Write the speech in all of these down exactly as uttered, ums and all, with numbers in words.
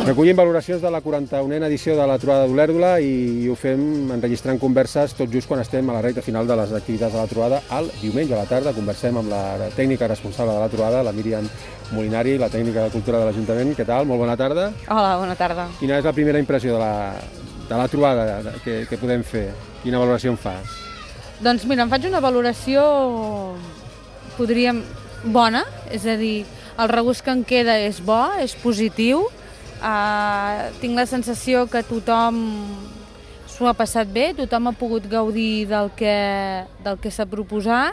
Recollim valoracions de la quaranta-unena edició de la trobada d'Olèrdola i ho fem enregistrant converses tot just quan estem a la recta final de les activitats de la trobada. El diumenge a la tarda conversem amb la tècnica responsable de la trobada, la Míriam Molinari, la tècnica de cultura de l'Ajuntament. Què tal? Molt bona tarda. Hola, bona tarda. Quina és la primera impressió de la, de la trobada que, que podem fer? Quina valoració en fas? Doncs mira, em faig una valoració, podríem, bona, és a dir, el regust que en queda és bo, és positiu. Uh, tinc la sensació que tothom s'ho ha passat bé, tothom ha pogut gaudir del que, del que s'ha proposat,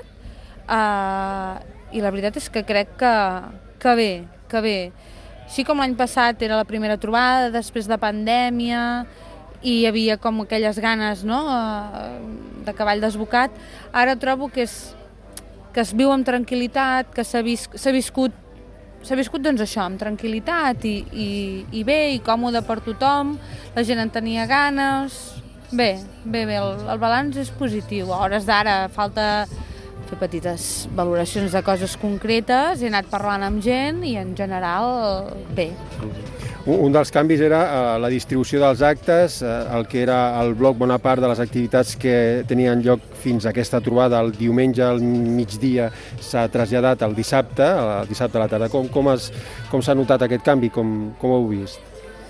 uh, i la veritat és que crec que, que bé, que bé. Així com l'any passat era la primera trobada, després de pandèmia, i hi havia com aquelles ganes, no?, uh, de cavall desbocat, ara trobo que, és, que es viu amb tranquil·litat, que s'ha vis, s'ha viscut S'ha viscut doncs això, amb tranquil·litat i, i, i bé, i còmode per tothom, la gent en tenia ganes. Bé, bé, bé, el, el balanç és positiu. A hores d'ara falta fer petites valoracions de coses concretes, he anat parlant amb gent i en general bé. Un dels canvis era uh, la distribució dels actes, uh, el que era el bloc, bona part de les activitats que tenien lloc fins a aquesta trobada el diumenge al migdia s'ha traslladat al dissabte, el dissabte a la tarda. Com, com, es, com s'ha notat aquest canvi? Com, com ho heu vist?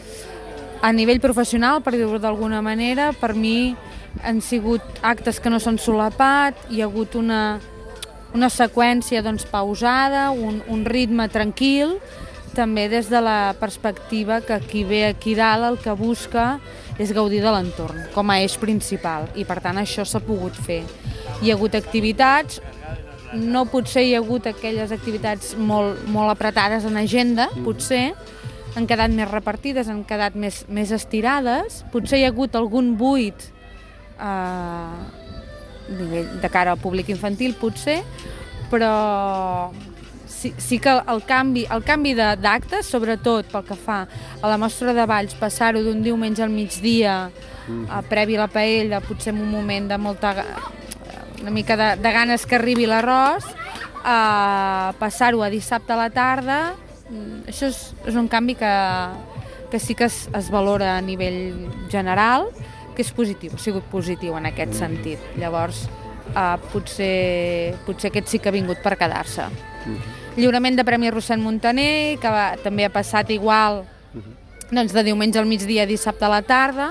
A nivell professional, per dir-ho d'alguna manera, per mi han sigut actes que no s'han solapat, hi ha hagut una, una seqüència doncs, pausada, un, un ritme tranquil, també des de la perspectiva que qui ve aquí dalt el que busca és gaudir de l'entorn, com a eix principal, i per tant això s'ha pogut fer. Hi ha hagut activitats, no potser hi ha hagut aquelles activitats molt, molt apretades en agenda, potser, han quedat més repartides, han quedat més, més estirades, potser hi ha hagut algun buit eh, de cara al públic infantil, potser, però Sí, sí que el canvi, el canvi d'actes, sobretot pel que fa a la mostra de balls, passar-ho d'un diumenge al migdia, mm. a previ a la paella, potser en un moment de molta, una mica de, de ganes que arribi l'arròs, a passar-ho a dissabte a la tarda, això és, és un canvi que, que sí que es, es valora a nivell general, que és positiu, ha sigut positiu en aquest sentit. Llavors, eh, potser, potser aquest sí que ha vingut per quedar-se. Mm. Lliurament de Premi Rossend Montaner, que va, també ha passat igual doncs, de diumenge al migdia a dissabte a la tarda.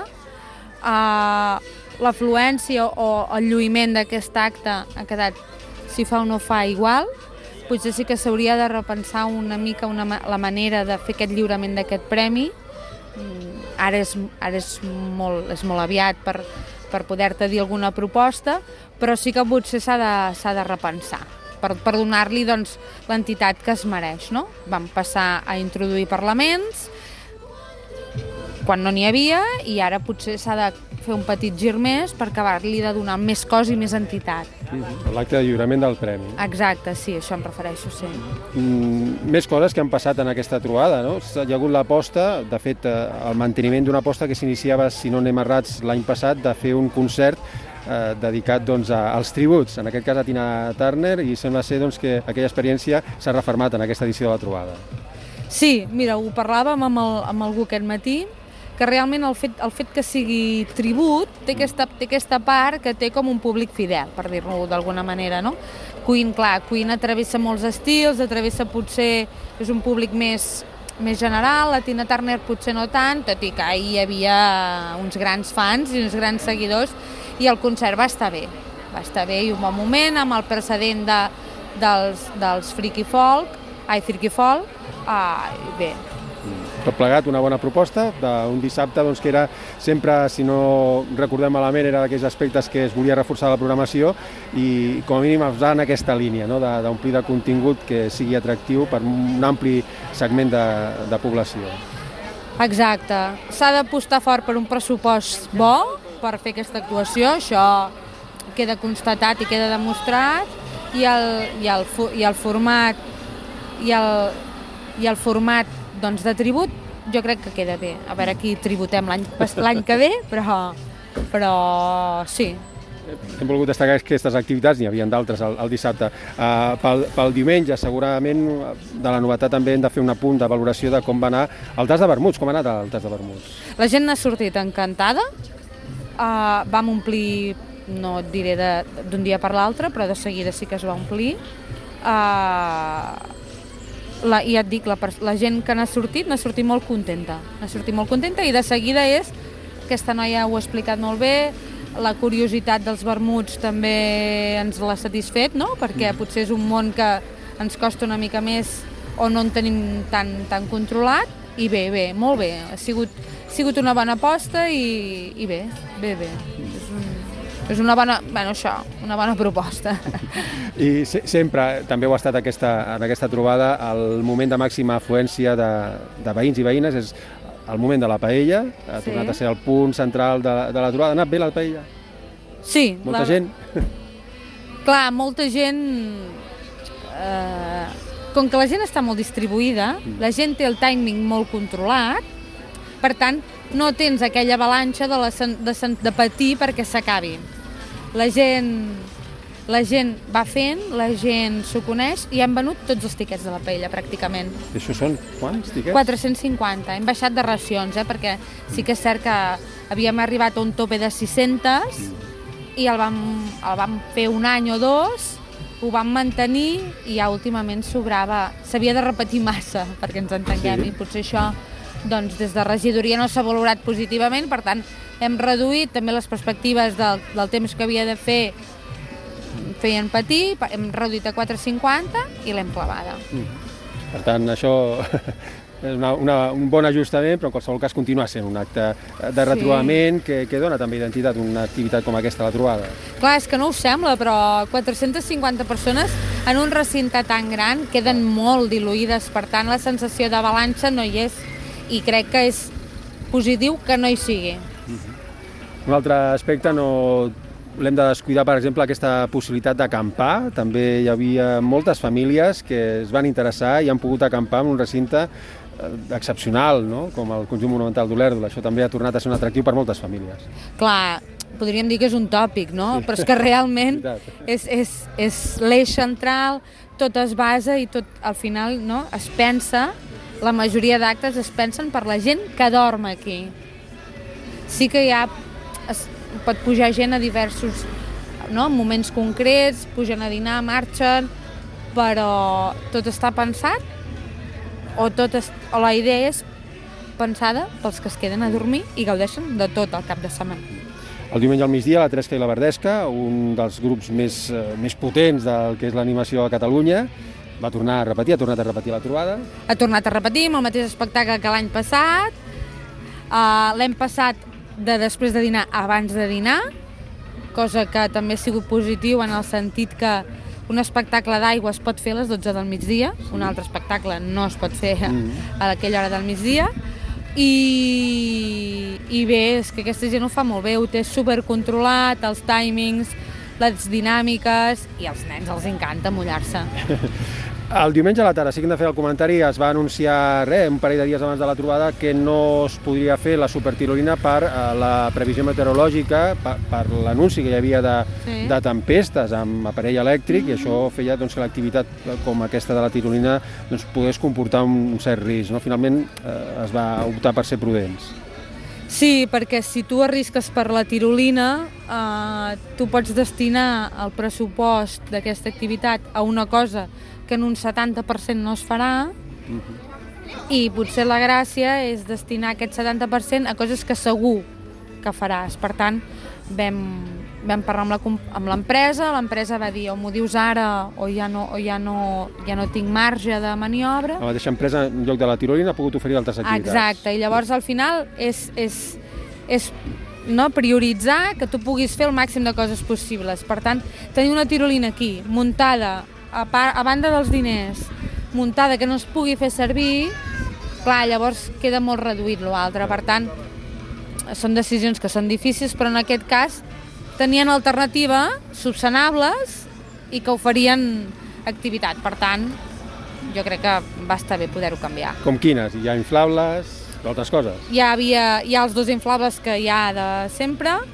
Uh, l'afluència o el lluïment d'aquest acte ha quedat, si fa o no fa, igual. Potser sí que s'hauria de repensar una mica una, la manera de fer aquest lliurament d'aquest premi. Ara és, ara és, molt, és molt aviat per, per poder-te dir alguna proposta, però sí que potser s'ha de, s'ha de repensar. per, per donar-li doncs, l'entitat que es mereix. No? Vam passar a introduir parlaments quan no n'hi havia i ara potser s'ha de fer un petit gir més per acabar-li de donar més cos i més entitat. Mm-hmm. L'acte de lliurament del premi. Exacte, sí, això em refereixo, sí. Mm, més coses que han passat en aquesta trobada, no? Hi ha hagut l'aposta, de fet, el manteniment d'una aposta que s'iniciava, si no anem errats, l'any passat, de fer un concert Eh, dedicat doncs, a, als tributs, en aquest cas a Tina Turner, i sembla ser doncs, que aquella experiència s'ha refermat en aquesta edició de la trobada. Sí, mira, ho parlàvem amb, el, amb algú aquest matí, que realment el fet, el fet que sigui tribut té aquesta, té aquesta part que té com un públic fidel, per dir-ho d'alguna manera, no? Queen, clar, Queen travessa molts estils, travessa potser, és un públic més, més general, la Tina Turner potser no tant, tot i que ahir hi havia uns grans fans i uns grans seguidors, i el concert va estar bé, va estar bé i un bon moment amb el precedent de, dels, dels Freaky Folk, ai, Freaky Folk, ah, bé. Tot plegat, una bona proposta d'un dissabte doncs, que era sempre, si no recordem malament, era d'aquells aspectes que es volia reforçar la programació i com a mínim va en aquesta línia, no? d'omplir de contingut que sigui atractiu per un ampli segment de, de població. Exacte, s'ha d'apostar fort per un pressupost bo per fer aquesta actuació, això queda constatat i queda demostrat, i el, i el, i el format i el, i el format doncs, de tribut jo crec que queda bé. A veure qui tributem l'any l'any que ve, però, però sí, hem volgut destacar aquestes activitats, n'hi havia d'altres el, el dissabte. Uh, pel, pel diumenge, segurament, de la novetat també hem de fer un apunt de valoració de com va anar el tas de vermuts. Com ha anat el tas de vermuts? La gent n'ha sortit encantada. Uh, vam omplir, no et diré d'un dia per l'altre, però de seguida sí que es va omplir. Uh, la, I ja et dic, la, la gent que n'ha sortit n'ha sortit molt contenta. N'ha sortit molt contenta i de seguida és, aquesta noia ho ha explicat molt bé, la curiositat dels vermuts també ens l'ha satisfet, no? Perquè potser és un món que ens costa una mica més o no en tenim tan, tan controlat, i bé, bé, molt bé, ha sigut, ha sigut una bona aposta i, i bé, bé, bé. És, un, és una bona, bueno, això, una bona proposta. I se, sempre, també ho ha estat aquesta, en aquesta trobada, el moment de màxima afluència de, de veïns i veïnes és el moment de la paella, ha sí. tornat a ser el punt central de, de la trobada. Ha anat bé la paella? Sí. Molta la... gent? Clar, molta gent... Eh, com que la gent està molt distribuïda, mm. la gent té el timing molt controlat, per tant, no tens aquella avalanxa de, la, de, de patir perquè s'acabi. La gent... La gent va fent, la gent s'ho coneix i hem venut tots els tiquets de la paella, pràcticament. I això són quants tiquets? quatre-cents cinquanta. Hem baixat de racions, eh, perquè sí que és cert que havíem arribat a un tope de sis-centes i el vam, el vam fer un any o dos, ho vam mantenir i ja últimament sobrava. S'havia de repetir massa perquè ens entenguem, sí. I potser això doncs, des de regidoria no s'ha valorat positivament, per tant hem reduït també les perspectives del, del temps que havia de fer, feien patir, hem reduït a quatre coma cinquanta i l'hem clavada. Mm. Per tant, això és una, una, un bon ajustament, però en qualsevol cas continua sent un acte de retrobament sí. que, que dona també identitat a una activitat com aquesta, la trobada. Clar, és que no ho sembla, però quatre-centes cinquanta persones en un recinte tan gran queden molt diluïdes, per tant la sensació d'avalanxa no hi és i crec que és positiu que no hi sigui. Mm-hmm. Un altre aspecte, no l'hem de descuidar, per exemple, aquesta possibilitat d'acampar. També hi havia moltes famílies que es van interessar i han pogut acampar en un recinte excepcional, no? Com el conjunt monumental d'Olèrdola. Això també ha tornat a ser un atractiu per moltes famílies. Clar, podríem dir que és un tòpic, no? Sí. Però és que realment és, és, és l'eix central, tot es basa i tot, al final, no? Es pensa, la majoria d'actes es pensen per la gent que dorm aquí. Sí que hi ha... Es, pot pujar gent a diversos, no? moments concrets, pugen a dinar, marxen, però tot està pensat o, tot es, o la idea és pensada pels que es queden a dormir i gaudeixen de tot el cap de setmana. El diumenge al migdia, la Tresca i la Verdesca, un dels grups més, eh, més potents del que és l'animació a Catalunya, va tornar a repetir, ha tornat a repetir la trobada. Ha tornat a repetir amb el mateix espectacle que l'any passat. Uh, l'hem passat de després de dinar abans de dinar, cosa que també ha sigut positiu en el sentit que un espectacle d'aigua es pot fer a les dotze del migdia, un altre espectacle no es pot fer a, a aquella hora del migdia, i, i bé, és que aquesta gent ho fa molt bé, ho té supercontrolat, els timings, les dinàmiques, i als nens els encanta mullar-se. El diumenge a la tarda, sí que hem de fer el comentari, es va anunciar res, un parell de dies abans de la trobada, que no es podria fer la supertirolina per uh, la previsió meteorològica, per, per l'anunci que hi havia de, sí. de tempestes amb aparell elèctric, mm-hmm. i això feia doncs, que l'activitat com aquesta de la tirolina doncs, pogués comportar un, un cert risc. No? Finalment uh, es va optar per ser prudents. Sí, perquè si tu arrisques per la tirolina, eh, tu pots destinar el pressupost d'aquesta activitat a una cosa que en un setanta per cent no es farà, uh-huh. i potser la gràcia és destinar aquest setanta per cent a coses que segur que faràs. Per tant, vam, vam parlar amb l'empresa, l'empresa va dir o m'ho dius ara o ja no, o ja no, ja no tinc marge de maniobra. La mateixa empresa, en lloc de la tirolina, ha pogut oferir altres activitats. Exacte, i llavors al final és, és, és no, prioritzar que tu puguis fer el màxim de coses possibles. Per tant, tenir una tirolina aquí, muntada, a, part, a banda dels diners, muntada que no es pugui fer servir, clar, llavors queda molt reduït l'altre. Per tant, són decisions que són difícils, però en aquest cas tenien alternativa, subsanables, i que oferien activitat. Per tant, jo crec que va estar bé poder-ho canviar. Com quines? Hi ha inflables, d'altres coses? Hi havia, hi ha els dos inflables que hi ha de sempre,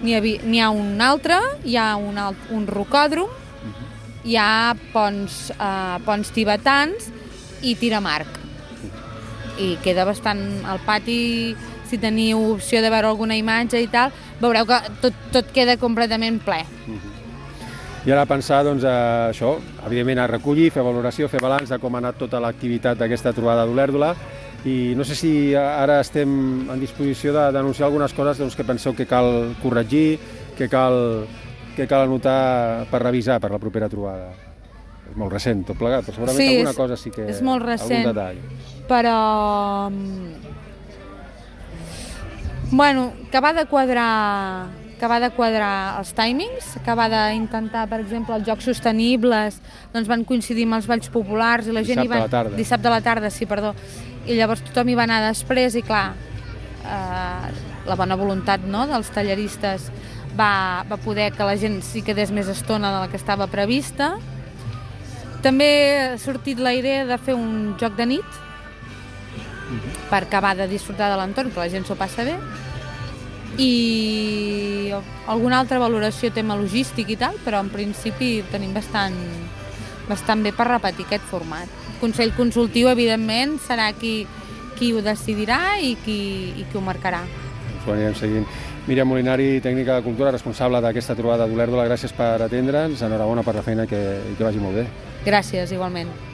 n'hi havia, n'hi ha un altre, hi ha un, alt, un rocòdrom, hi ha ponts, eh, ponts tibetans i tir amb arc. I queda bastant al pati, si teniu opció de veure alguna imatge i tal, veureu que tot, tot queda completament ple. I ara pensar, doncs, a això, evidentment a recollir, fer valoració, fer balanç de com ha anat tota l'activitat d'aquesta trobada d'Olèrdola, i no sé si ara estem en disposició de denunciar algunes coses doncs, que penseu que cal corregir, que cal, que cal anotar per revisar per la propera trobada. És molt recent tot plegat, però segurament sí, alguna cosa sí que... és molt recent, algun detall. Però... Bueno, que va de quadrar... que va de quadrar els timings, que va d'intentar, per exemple, els jocs sostenibles, doncs van coincidir amb els balls populars i la gent dissabte hi va... a la tarda. Dissabte a la tarda, sí, perdó. I llavors tothom hi va anar després i, clar, eh, la bona voluntat, no?, dels talleristes va, va poder que la gent s'hi quedés més estona de la que estava prevista. També ha sortit la idea de fer un joc de nit per acabar de disfrutar de l'entorn, que la gent s'ho passa bé, i alguna altra valoració tema logístic i tal, però en principi tenim bastant, bastant bé per repetir aquest format. El Consell Consultiu, evidentment, serà qui, qui ho decidirà i qui, i qui ho marcarà. Ens ho anirem seguint. Míriam Molinari, tècnica de cultura, responsable d'aquesta trobada d'Olèrdola, gràcies per atendre'ns, enhorabona per la feina que, i que vagi molt bé. Gràcies, igualment.